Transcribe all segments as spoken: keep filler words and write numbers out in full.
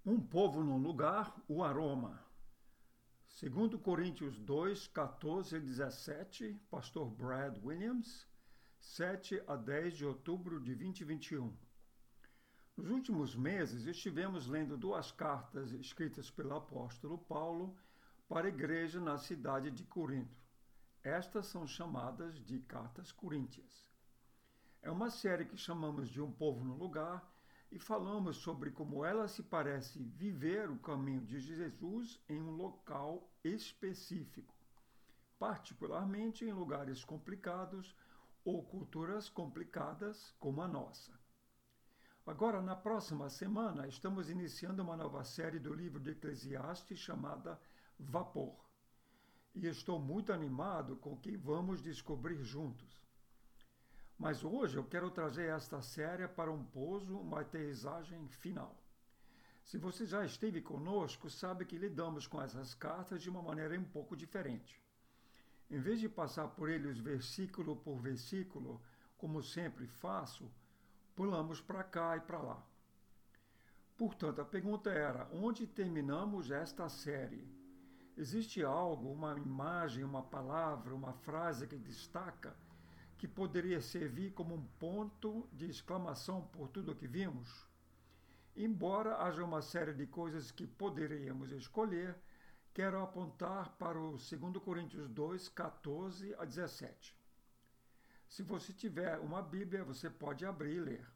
Um povo num lugar, o aroma. Segundo Coríntios dois, quatorze e dezessete, pastor Brad Williams, sete a dez de outubro de dois mil e vinte e um. Nos últimos meses, estivemos lendo duas cartas escritas pelo apóstolo Paulo para a igreja na cidade de Corinto. Estas são chamadas de cartas coríntias. É uma série que chamamos de Um Povo no Lugar e falamos sobre como ela se parece viver o caminho de Jesus em um local específico, particularmente em lugares complicados ou culturas complicadas como a nossa. Agora, na próxima semana, estamos iniciando uma nova série do livro de Eclesiastes chamada Vapor. E estou muito animado com o que vamos descobrir juntos. Mas hoje eu quero trazer esta série para um pouso, uma aterrissagem final. Se você já esteve conosco, sabe que lidamos com essas cartas de uma maneira um pouco diferente. Em vez de passar por eles versículo por versículo, como sempre faço, pulamos para cá e para lá. Portanto, a pergunta era: onde terminamos esta série? Existe algo, uma imagem, uma palavra, uma frase que destaca, que poderia servir como um ponto de exclamação por tudo o que vimos? Embora haja uma série de coisas que poderíamos escolher, quero apontar para o segundo Coríntios dois, quatorze a dezessete. Se você tiver uma Bíblia, você pode abrir e ler.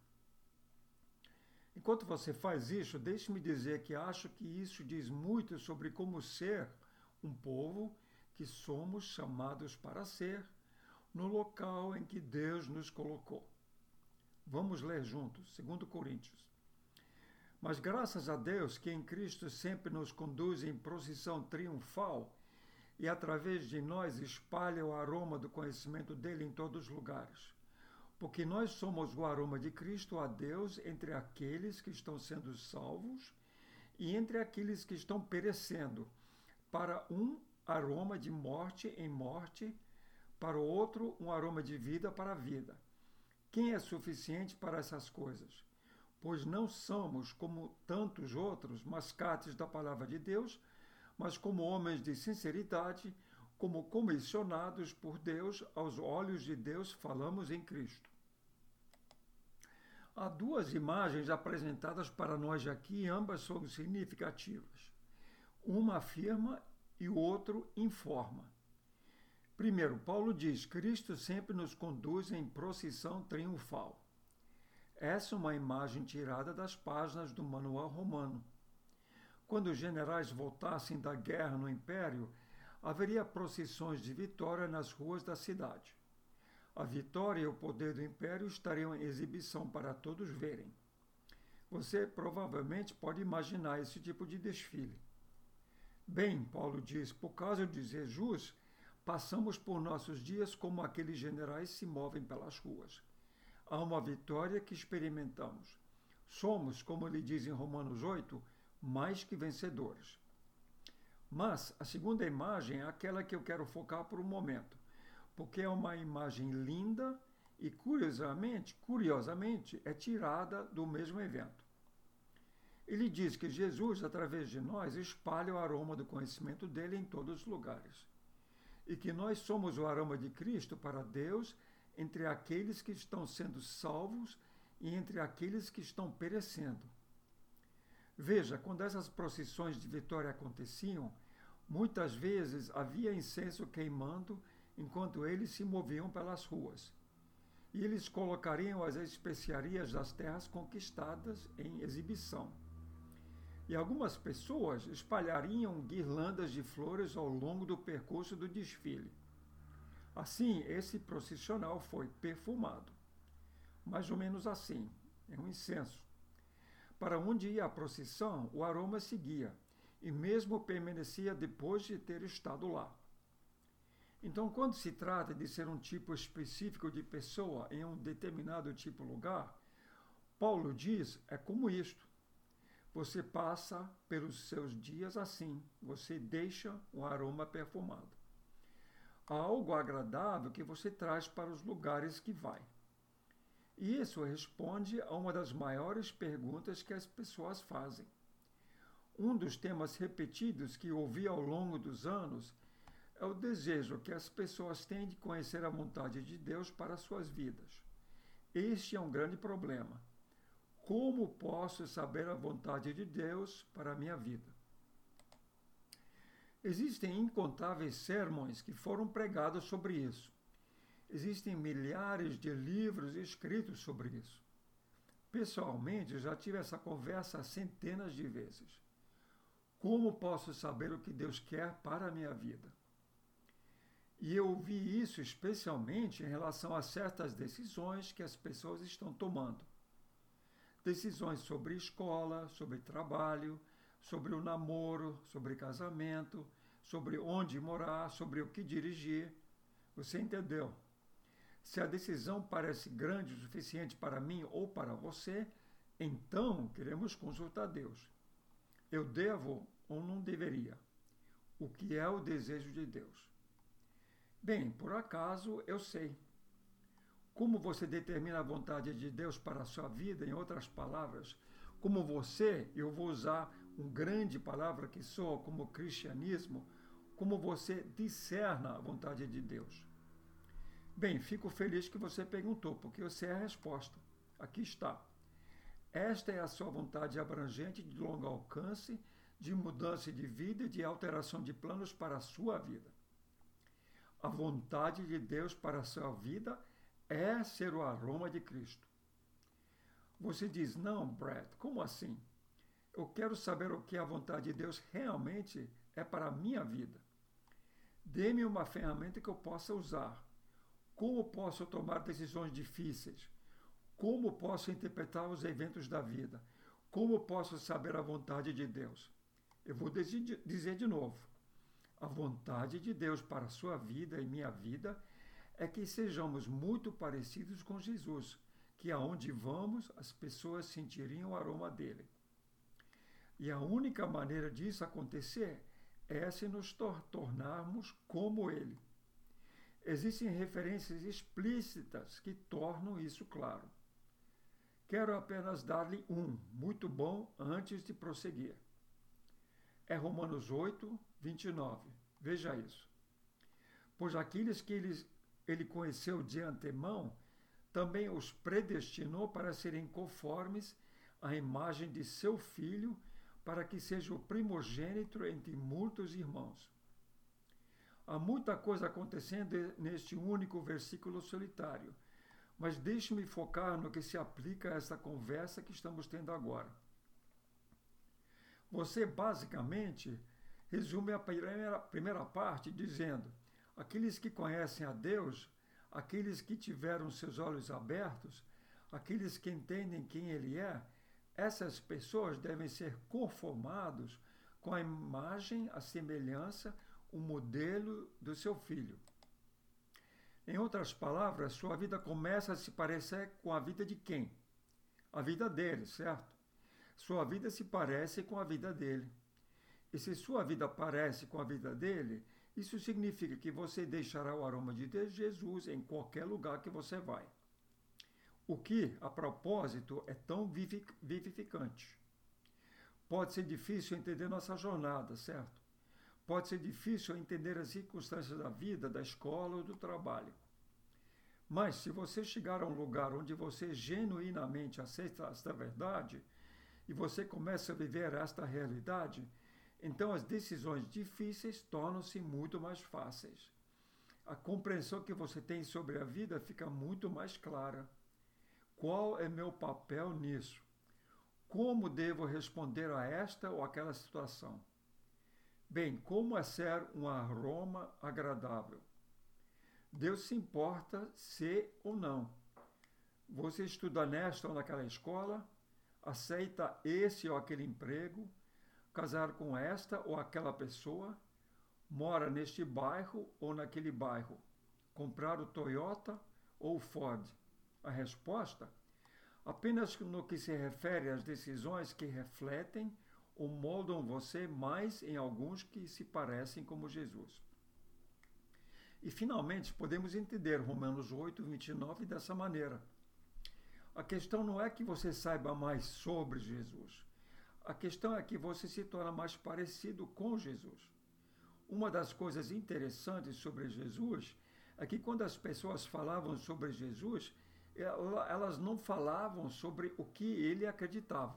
Enquanto você faz isso, deixe-me dizer que acho que isso diz muito sobre como ser um povo que somos chamados para ser, no local em que Deus nos colocou. Vamos ler juntos, segundo Coríntios. Mas graças a Deus que em Cristo sempre nos conduz em procissão triunfal e através de nós espalha o aroma do conhecimento dele em todos os lugares. Porque nós somos o aroma de Cristo a Deus entre aqueles que estão sendo salvos e entre aqueles que estão perecendo, para um aroma de morte em morte, para o outro, um aroma de vida para a vida. Quem é suficiente para essas coisas? Pois não somos, como tantos outros, mascates da palavra de Deus, mas como homens de sinceridade, como comissionados por Deus, aos olhos de Deus, falamos em Cristo. Há duas imagens apresentadas para nós aqui, e ambas são significativas. Uma afirma e o outro informa. Primeiro, Paulo diz: Cristo sempre nos conduz em procissão triunfal. Essa é uma imagem tirada das páginas do Manual Romano. Quando os generais voltassem da guerra no Império, haveria procissões de vitória nas ruas da cidade. A vitória e o poder do Império estariam em exibição para todos verem. Você provavelmente pode imaginar esse tipo de desfile. Bem, Paulo diz, por causa de Jesus, passamos por nossos dias como aqueles generais se movem pelas ruas. Há uma vitória que experimentamos. Somos, como ele diz em Romanos oito, mais que vencedores. Mas a segunda imagem é aquela que eu quero focar por um momento, porque é uma imagem linda e, curiosamente, curiosamente, é tirada do mesmo evento. Ele diz que Jesus, através de nós, espalha o aroma do conhecimento dele em todos os lugares. E que nós somos o aroma de Cristo para Deus entre aqueles que estão sendo salvos e entre aqueles que estão perecendo. Veja, quando essas procissões de vitória aconteciam, muitas vezes havia incenso queimando enquanto eles se moviam pelas ruas. E eles colocariam as especiarias das terras conquistadas em exibição. E algumas pessoas espalhariam guirlandas de flores ao longo do percurso do desfile. Assim, esse processional foi perfumado. Mais ou menos assim, é um incenso. Para onde ia a procissão, o aroma seguia, e mesmo permanecia depois de ter estado lá. Então, quando se trata de ser um tipo específico de pessoa em um determinado tipo de lugar, Paulo diz, é como isto. Você passa pelos seus dias assim, você deixa o aroma perfumado. Há algo agradável que você traz para os lugares que vai. E isso responde a uma das maiores perguntas que as pessoas fazem. Um dos temas repetidos que ouvi ao longo dos anos é o desejo que as pessoas têm de conhecer a vontade de Deus para suas vidas. Este é um grande problema. Como posso saber a vontade de Deus para a minha vida? Existem incontáveis sermões que foram pregados sobre isso. Existem milhares de livros escritos sobre isso. Pessoalmente, já tive essa conversa centenas de vezes. Como posso saber o que Deus quer para a minha vida? E eu vi isso especialmente em relação a certas decisões que as pessoas estão tomando. Decisões sobre escola, sobre trabalho, sobre o namoro, sobre casamento, sobre onde morar, sobre o que dirigir. Você entendeu? Se a decisão parece grande o suficiente para mim ou para você, então queremos consultar Deus. Eu devo ou não deveria? O que é o desejo de Deus? Bem, por acaso eu sei. Como você determina a vontade de Deus para a sua vida, em outras palavras, como você, eu vou usar uma grande palavra que soa como cristianismo, como você discerna a vontade de Deus? Bem, fico feliz que você perguntou, porque eu sei a resposta. Aqui está. Esta é a sua vontade abrangente, de longo alcance, de mudança de vida e de alteração de planos para a sua vida. A vontade de Deus para a sua vida é ser o aroma de Cristo. Você diz, não, Brad, como assim? Eu quero saber o que a vontade de Deus realmente é para a minha vida. Dê-me uma ferramenta que eu possa usar. Como posso tomar decisões difíceis? Como posso interpretar os eventos da vida? Como posso saber a vontade de Deus? Eu vou dizer de novo. A vontade de Deus para a sua vida e minha vida é que sejamos muito parecidos com Jesus, que aonde vamos, as pessoas sentiriam o aroma dele. E a única maneira disso acontecer é se nos tor- tornarmos como ele. Existem referências explícitas que tornam isso claro. Quero apenas dar-lhe um, muito bom, antes de prosseguir. É Romanos oito, vinte e nove. Veja isso. Pois aqueles que ele, ele conheceu de antemão, também os predestinou para serem conformes à imagem de seu Filho, para que seja o primogênito entre muitos irmãos. Há muita coisa acontecendo neste único versículo solitário, mas deixe-me focar no que se aplica a essa conversa que estamos tendo agora. Você, basicamente, resume a primeira, primeira parte dizendo: aqueles que conhecem a Deus, aqueles que tiveram seus olhos abertos, aqueles que entendem quem Ele é, essas pessoas devem ser conformados com a imagem, a semelhança, o modelo do seu filho. Em outras palavras, sua vida começa a se parecer com a vida de quem? A vida dele, certo? Sua vida se parece com a vida dele. E se sua vida parece com a vida dele, isso significa que você deixará o aroma de Jesus em qualquer lugar que você vai. O que, a propósito, é tão vivificante. Pode ser difícil entender nossa jornada, certo? Pode ser difícil entender as circunstâncias da vida, da escola ou do trabalho. Mas se você chegar a um lugar onde você genuinamente aceita esta verdade e você começa a viver esta realidade, então as decisões difíceis tornam-se muito mais fáceis. A compreensão que você tem sobre a vida fica muito mais clara. Qual é meu papel nisso? Como devo responder a esta ou aquela situação? Bem, como é ser um aroma agradável? Deus se importa se ou não. Você estuda nesta ou naquela escola? Aceita esse ou aquele emprego? Casar com esta ou aquela pessoa? Mora neste bairro ou naquele bairro? Comprar o Toyota ou o Ford? A resposta? Apenas no que se refere às decisões que refletem ou moldam você mais em alguns que se parecem como Jesus. E, finalmente, podemos entender Romanos oito, vinte e nove dessa maneira. A questão não é que você saiba mais sobre Jesus. A questão é que você se torna mais parecido com Jesus. Uma das coisas interessantes sobre Jesus é que quando as pessoas falavam sobre Jesus, elas não falavam sobre o que ele acreditava.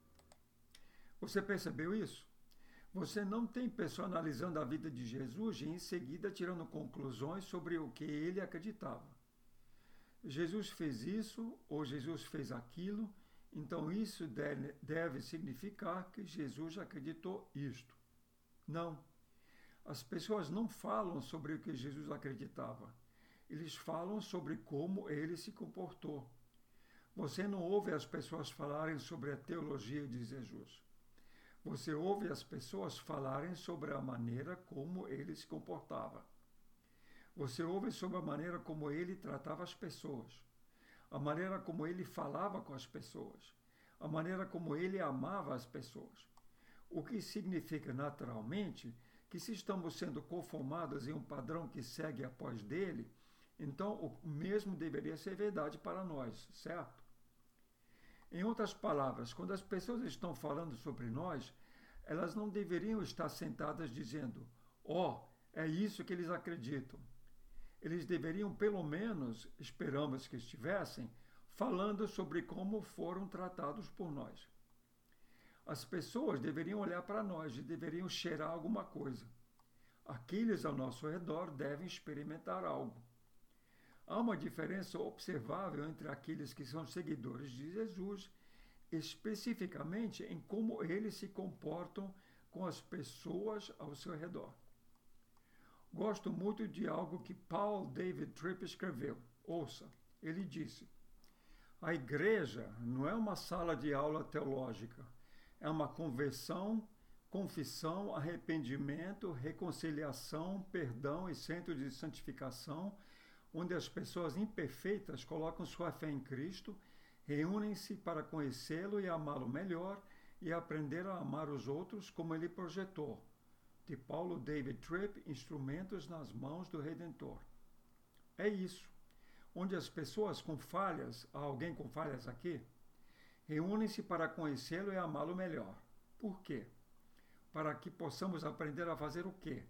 Você percebeu isso? Você não tem pessoa analisando a vida de Jesus e em seguida tirando conclusões sobre o que ele acreditava. Jesus fez isso ou Jesus fez aquilo, então isso deve, deve significar que Jesus acreditou isto. Não. As pessoas não falam sobre o que Jesus acreditava. Eles falam sobre como ele se comportou. Você não ouve as pessoas falarem sobre a teologia de Jesus. Você ouve as pessoas falarem sobre a maneira como ele se comportava. Você ouve sobre a maneira como ele tratava as pessoas, a maneira como ele falava com as pessoas, a maneira como ele amava as pessoas. O que significa, naturalmente, que se estamos sendo conformados em um padrão que segue após dele, então o mesmo deveria ser verdade para nós, certo? Em outras palavras, quando as pessoas estão falando sobre nós, elas não deveriam estar sentadas dizendo, ó, oh, é isso que eles acreditam. Eles deveriam, pelo menos, esperamos que estivessem, falando sobre como foram tratados por nós. As pessoas deveriam olhar para nós e deveriam cheirar alguma coisa. Aqueles ao nosso redor devem experimentar algo. Há uma diferença observável entre aqueles que são seguidores de Jesus, especificamente em como eles se comportam com as pessoas ao seu redor. Gosto muito de algo que Paul David Tripp escreveu. Ouça, ele disse: a igreja não é uma sala de aula teológica, é uma conversão, confissão, arrependimento, reconciliação, perdão e centro de santificação, onde as pessoas imperfeitas colocam sua fé em Cristo, reúnem-se para conhecê-lo e amá-lo melhor e aprender a amar os outros como ele projetou. De Paulo David Tripp, Instrumentos nas Mãos do Redentor. É isso. Onde as pessoas com falhas, há alguém com falhas aqui? Reúnem-se para conhecê-lo e amá-lo melhor. Por quê? Para que possamos aprender a fazer o quê?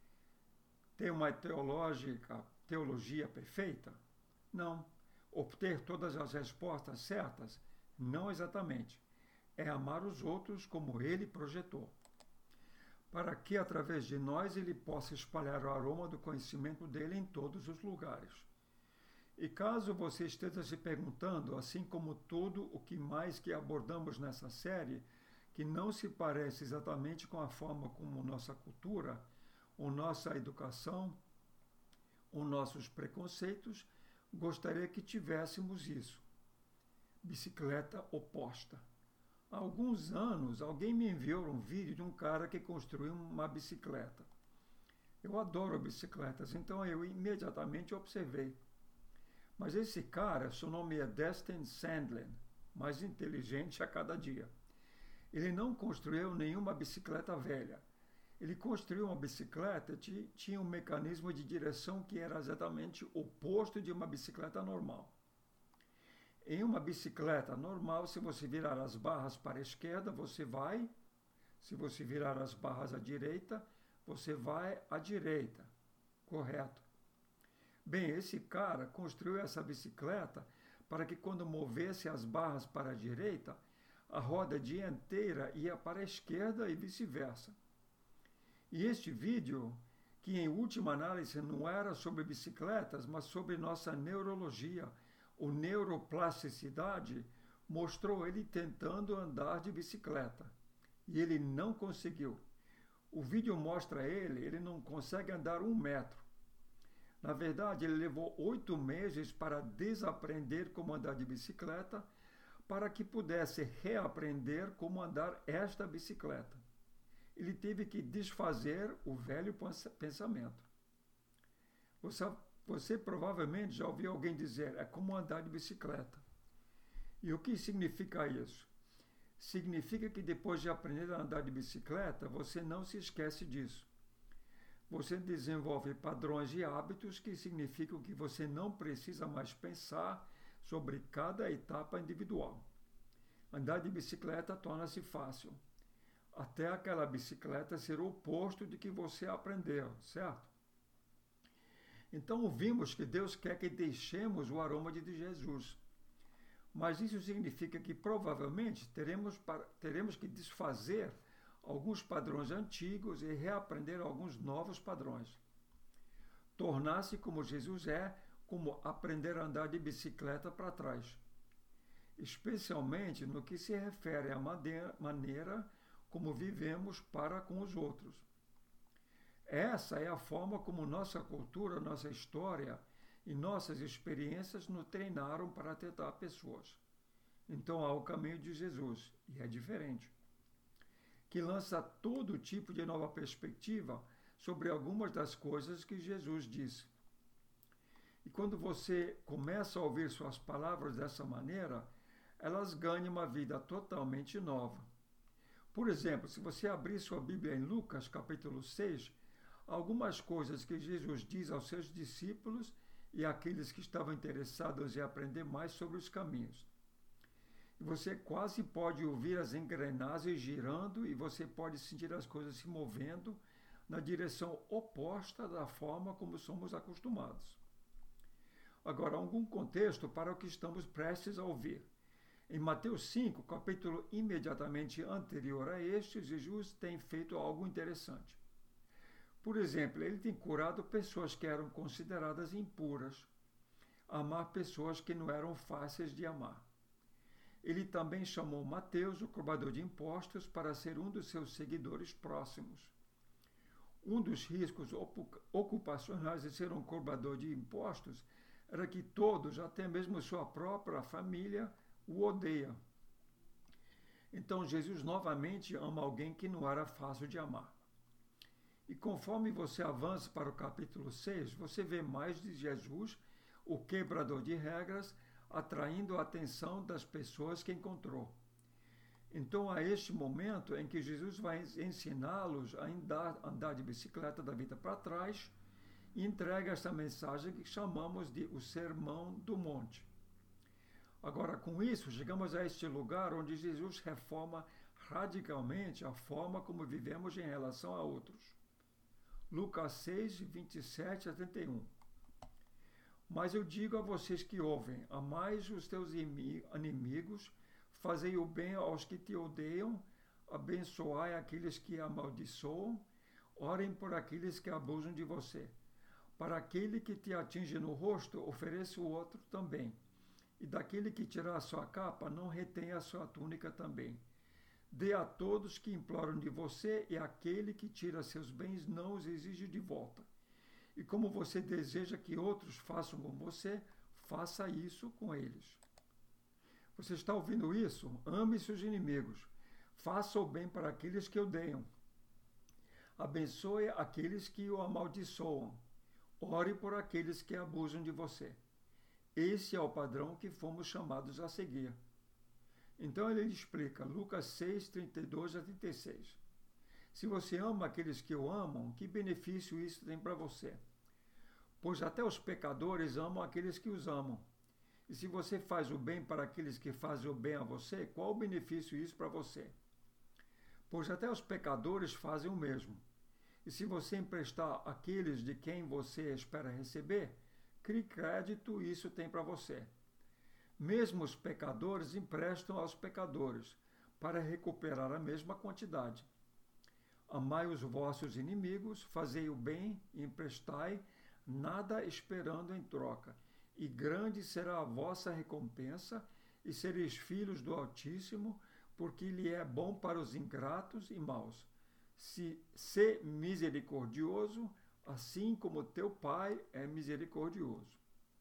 Ter uma teológica, teologia perfeita? Não. Obter todas as respostas certas? Não exatamente. É amar os outros como ele projetou. Para que, através de nós, ele possa espalhar o aroma do conhecimento dele em todos os lugares. E caso você esteja se perguntando, assim como tudo o que mais que abordamos nessa série, que não se parece exatamente com a forma como nossa cultura, ou nossa educação, ou nossos preconceitos, gostaria que tivéssemos isso. Bicicleta oposta. Há alguns anos, alguém me enviou um vídeo de um cara que construiu uma bicicleta. Eu adoro bicicletas, então eu imediatamente observei. Mas esse cara, seu nome é Destin Sandlin, mais inteligente a cada dia. Ele não construiu nenhuma bicicleta velha. Ele construiu uma bicicleta que tinha um mecanismo de direção que era exatamente o oposto de uma bicicleta normal. Em uma bicicleta normal, se você virar as barras para a esquerda, você vai. Se você virar as barras à direita, você vai à direita. Correto. Bem, esse cara construiu essa bicicleta para que quando movesse as barras para a direita, a roda dianteira ia para a esquerda e vice-versa. E este vídeo, que em última análise não era sobre bicicletas, mas sobre nossa neurologia, ou neuroplasticidade, mostrou ele tentando andar de bicicleta. E ele não conseguiu. O vídeo mostra ele, ele não consegue andar um metro. Na verdade, ele levou oito meses para desaprender como andar de bicicleta, para que pudesse reaprender como andar esta bicicleta. Ele teve que desfazer o velho pensamento. Você, você provavelmente já ouviu alguém dizer, é como andar de bicicleta. E o que significa isso? Significa que depois de aprender a andar de bicicleta, você não se esquece disso. Você desenvolve padrões e hábitos que significam que você não precisa mais pensar sobre cada etapa individual. Andar de bicicleta torna-se fácil, até aquela bicicleta ser o oposto de que você aprendeu, certo? Então ouvimos que Deus quer que deixemos o aroma de Jesus. Mas isso significa que provavelmente teremos, para, teremos que desfazer alguns padrões antigos e reaprender alguns novos padrões. Tornar-se como Jesus é, como aprender a andar de bicicleta para trás. Especialmente no que se refere à maneira como vivemos para com os outros. Essa é a forma como nossa cultura, nossa história e nossas experiências nos treinaram para tratar pessoas. Então há o caminho de Jesus, e é diferente, que lança todo tipo de nova perspectiva sobre algumas das coisas que Jesus disse. E quando você começa a ouvir suas palavras dessa maneira, elas ganham uma vida totalmente nova. Por exemplo, se você abrir sua Bíblia em Lucas, capítulo seis, algumas coisas que Jesus diz aos seus discípulos e àqueles que estavam interessados em aprender mais sobre os caminhos. E você quase pode ouvir as engrenagens girando e você pode sentir as coisas se movendo na direção oposta da forma como somos acostumados. Agora, algum contexto para o que estamos prestes a ouvir. Em Mateus cinco, capítulo imediatamente anterior a este, Jesus tem feito algo interessante. Por exemplo, ele tem curado pessoas que eram consideradas impuras, amar pessoas que não eram fáceis de amar. Ele também chamou Mateus, o cobrador de impostos, para ser um dos seus seguidores próximos. Um dos riscos ocupacionais de ser um cobrador de impostos era que todos, até mesmo sua própria família, o odeiam. Então Jesus novamente ama alguém que não era fácil de amar. E conforme você avança para o capítulo seis, você vê mais de Jesus, o quebrador de regras, atraindo a atenção das pessoas que encontrou. Então, há este momento em que Jesus vai ensiná-los a andar, andar de bicicleta da vida para trás e entrega esta mensagem que chamamos de o Sermão do Monte. Agora, com isso, chegamos a este lugar onde Jesus reforma radicalmente a forma como vivemos em relação a outros. Lucas seis, vinte e sete a trinta e um. Mas eu digo a vocês que ouvem, amai os teus inimigos, fazei o bem aos que te odeiam, abençoai aqueles que amaldiçoam, orem por aqueles que abusam de você. Para aquele que te atinge no rosto, ofereça o outro também. E daquele que tirar a sua capa, não retenha a sua túnica também. Dê a todos que imploram de você, e aquele que tira seus bens não os exige de volta. E como você deseja que outros façam com você, faça isso com eles. Você está ouvindo isso? Ame seus inimigos. Faça o bem para aqueles que odeiam. Abençoe aqueles que o amaldiçoam. Ore por aqueles que abusam de você. Esse é o padrão que fomos chamados a seguir. Então ele explica, Lucas seis, trinta e dois a trinta e seis. Se você ama aqueles que o amam, que benefício isso tem para você? Pois até os pecadores amam aqueles que os amam. E se você faz o bem para aqueles que fazem o bem a você, qual o benefício isso para você? Pois até os pecadores fazem o mesmo. E se você emprestar àqueles de quem você espera receber, que crédito isso tem para você? Mesmo os pecadores emprestam aos pecadores, para recuperar a mesma quantidade. Amai os vossos inimigos, fazei o bem e emprestai, nada esperando em troca. E grande será a vossa recompensa, e sereis filhos do Altíssimo, porque ele é bom para os ingratos e maus. Se sê misericordioso, assim como teu Pai é misericordioso.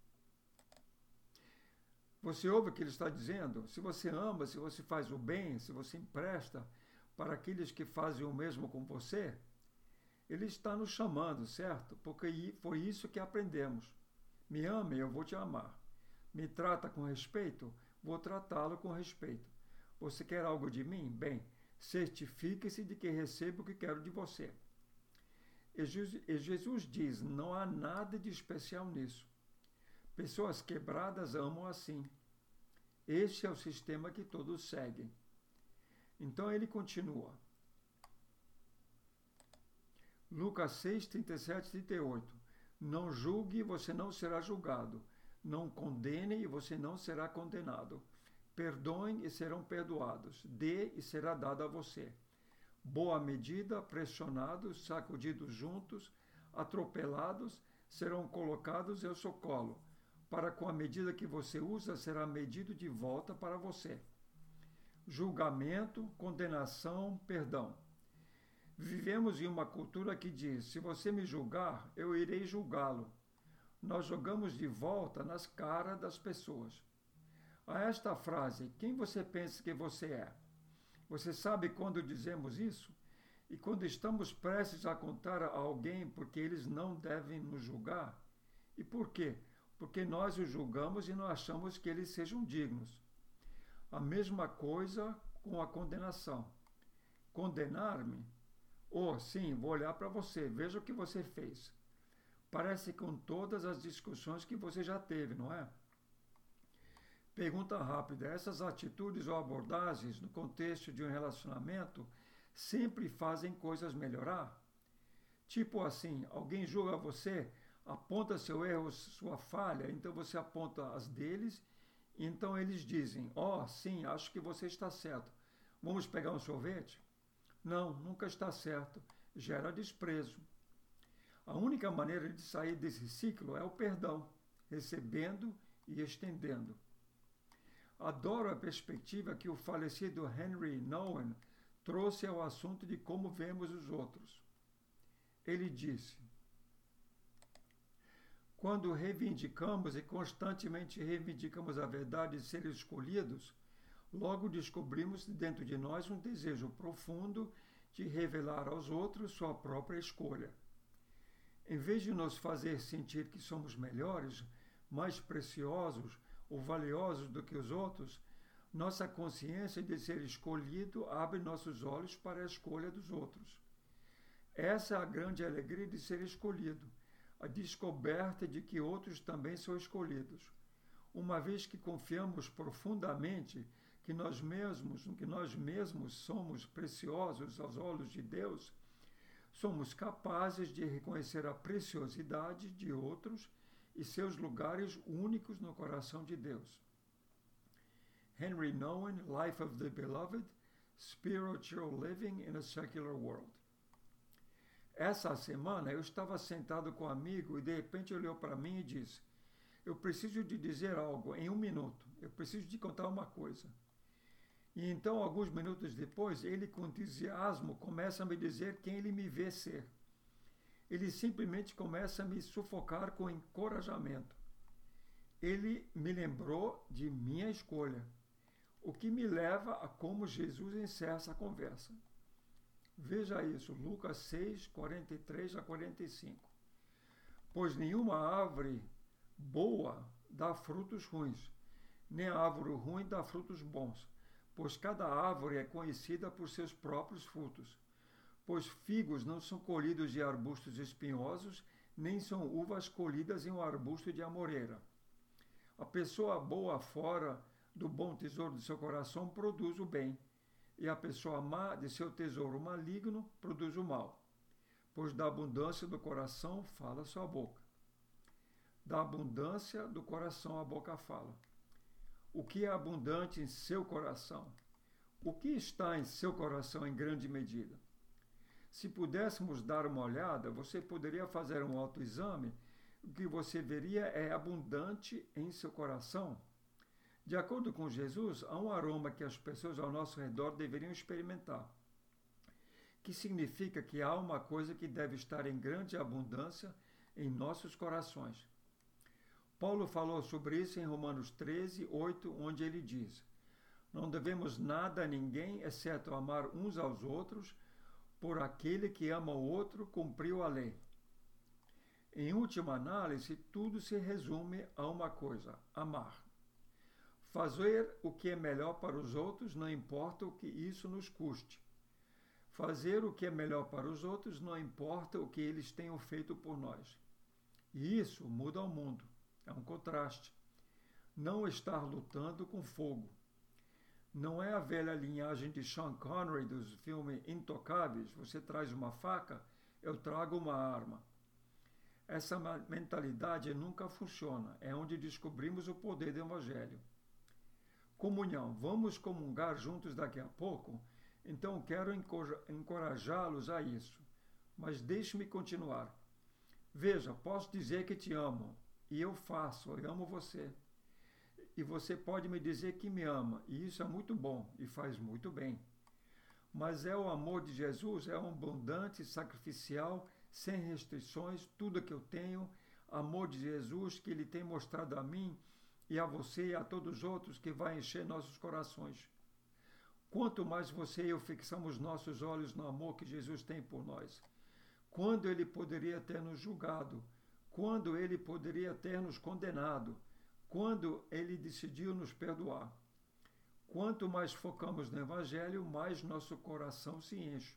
Você ouve o que ele está dizendo? Se você ama, se você faz o bem, se você empresta para aqueles que fazem o mesmo com você, ele está nos chamando, certo? Porque foi isso que aprendemos. Me ame, eu vou te amar. Me trata com respeito, vou tratá-lo com respeito. Você quer algo de mim? Bem, certifique-se de que recebo o que quero de você. E Jesus diz, não há nada de especial nisso. Pessoas quebradas amam assim. Este é o sistema que todos seguem. Então ele continua. Lucas seis, trinta e sete e trinta e oito. Não julgue e você não será julgado. Não condene e você não será condenado. Perdoem e serão perdoados. Dê e será dado a você. Boa medida, pressionados, sacudidos juntos, atropelados, serão colocados ao seu colo. Para com a medida que você usa, será medido de volta para você. Julgamento, condenação, perdão. Vivemos em uma cultura que diz, se você me julgar, eu irei julgá-lo. Nós jogamos de volta nas caras das pessoas. A esta frase, quem você pensa que você é? Você sabe quando dizemos isso? E quando estamos prestes a contar a alguém porque eles não devem nos julgar? E por quê? Porque nós os julgamos e não achamos que eles sejam dignos. A mesma coisa com a condenação. Condenar-me? Oh, sim, vou olhar para você, veja o que você fez. Parece com todas as discussões que você já teve, não é? Pergunta rápida, essas atitudes ou abordagens no contexto de um relacionamento sempre fazem coisas melhorar? Tipo assim, alguém julga você, aponta seu erro, sua falha, então você aponta as deles, e então eles dizem, ó, oh, sim, acho que você está certo. Vamos pegar um sorvete? Não, nunca está certo. Gera desprezo. A única maneira de sair desse ciclo é o perdão, recebendo e estendendo. Adoro a perspectiva que o falecido Henry Nouwen trouxe ao assunto de como vemos os outros. Ele disse, quando reivindicamos e constantemente reivindicamos a verdade de ser escolhidos, logo descobrimos dentro de nós um desejo profundo de revelar aos outros sua própria escolha. Em vez de nos fazer sentir que somos melhores, mais preciosos ou valiosos do que os outros, nossa consciência de ser escolhido abre nossos olhos para a escolha dos outros. Essa é a grande alegria de ser escolhido, a descoberta de que outros também são escolhidos. Uma vez que confiamos profundamente que nós mesmos, que nós mesmos somos preciosos aos olhos de Deus, somos capazes de reconhecer a preciosidade de outros e seus lugares únicos no coração de Deus. Henry Nouwen, Life of the Beloved, Spiritual Living in a Secular World. Essa semana eu estava sentado com um amigo e de repente olhou para mim e disse, eu preciso de dizer algo em um minuto, eu preciso te contar uma coisa. E então, alguns minutos depois, ele com entusiasmo começa a me dizer quem ele me vê ser. Ele simplesmente começa a me sufocar com encorajamento. Ele me lembrou de minha escolha, o que me leva a como Jesus encerra essa conversa. Veja isso, Lucas seis, quarenta e três a quarenta e cinco. Pois nenhuma árvore boa dá frutos ruins, nem a árvore ruim dá frutos bons, pois cada árvore é conhecida por seus próprios frutos. Pois figos não são colhidos de arbustos espinhosos, nem são uvas colhidas em um arbusto de amoreira. A pessoa boa fora do bom tesouro do seu coração produz o bem, e a pessoa má de seu tesouro maligno produz o mal. Pois da abundância do coração fala sua boca. Da abundância do coração a boca fala. O que é abundante em seu coração? O que está em seu coração em grande medida? Se pudéssemos dar uma olhada, você poderia fazer um autoexame, o que você veria é abundante em seu coração. De acordo com Jesus, há um aroma que as pessoas ao nosso redor deveriam experimentar, que significa que há uma coisa que deve estar em grande abundância em nossos corações. Paulo falou sobre isso em Romanos treze, oito, onde ele diz, não devemos nada a ninguém, exceto amar uns aos outros, por aquele que ama o outro cumpriu a lei. Em última análise, tudo se resume a uma coisa, amar. Fazer o que é melhor para os outros, não importa o que isso nos custe. Fazer o que é melhor para os outros, não importa o que eles tenham feito por nós. E isso muda o mundo. É um contraste. não estar lutando com fogo. Não é a velha linhagem de Sean Connery dos filmes Intocáveis, você traz uma faca, eu trago uma arma. Essa mentalidade nunca funciona, é onde descobrimos o poder do Evangelho. Comunhão, vamos comungar juntos daqui a pouco? Então quero encorajá-los a isso, mas deixe-me continuar. Veja, posso dizer que te amo, e eu faço, eu amo você. E você pode me dizer que me ama, e isso é muito bom, e faz muito bem. Mas é o amor de Jesus, é um abundante, sacrificial, sem restrições, tudo que eu tenho, amor de Jesus que Ele tem mostrado a mim, e a você e a todos os outros, que vai encher nossos corações. Quanto mais você e eu fixamos nossos olhos no amor que Jesus tem por nós, quando Ele poderia ter nos julgado, quando Ele poderia ter nos condenado, quando Ele decidiu nos perdoar. Quanto mais focamos no Evangelho, mais nosso coração se enche.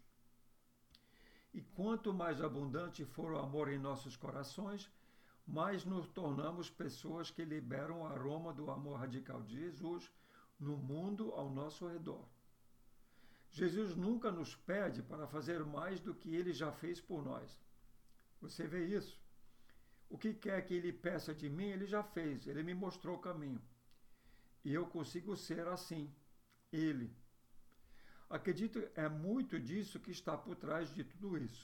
E quanto mais abundante for o amor em nossos corações, mais nos tornamos pessoas que liberam o aroma do amor radical de Jesus no mundo ao nosso redor. Jesus nunca nos pede para fazer mais do que Ele já fez por nós. Você vê isso? O que quer que Ele peça de mim, Ele já fez. Ele me mostrou o caminho. E eu consigo ser assim. Ele. Acredito, é muito disso que está por trás de tudo isso.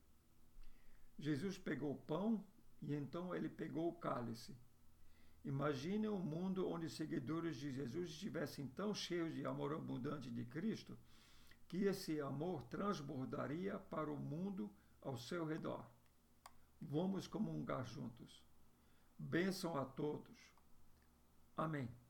Jesus pegou o pão e então Ele pegou o cálice. Imagine um mundo onde os seguidores de Jesus estivessem tão cheios de amor abundante de Cristo, que esse amor transbordaria para o mundo ao seu redor. Vamos comungar juntos. Bênção a todos. Amém.